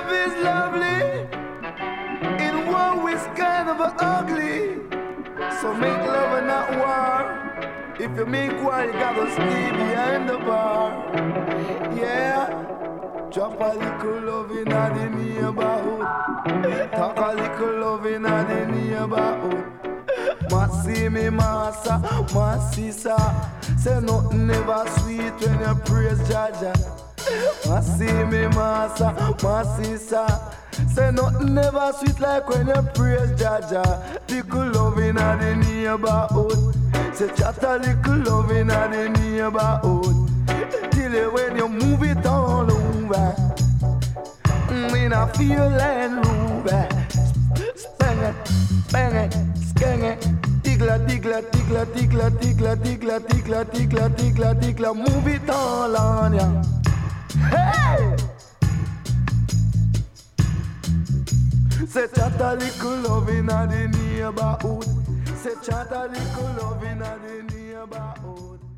Life is lovely. In war is kind of ugly. So make love and not war. If you make war, you gotta stay behind the bar. Yeah. Drop a little love in the neighborhood. Talk a little love in the neighborhood. Massy me massa, massy sa. Say nothing never sweet when you praise Jaja. Massy me massa, massy sa. Say nothing never sweet like when you praise Jaja. Little love in the neighborhood. Say chat a little love in the neighborhood. Till you when you move it all over. When I feel like Ruba. Spang it, bang it, skang it. Tigla, tigla, tigla, tigla, tigla, tigla, tigla, tigla, tigla, tigla. Move it all on ya. Hey! Say chat a little love in the neighborhood. Say chat a little love in the neighborhood.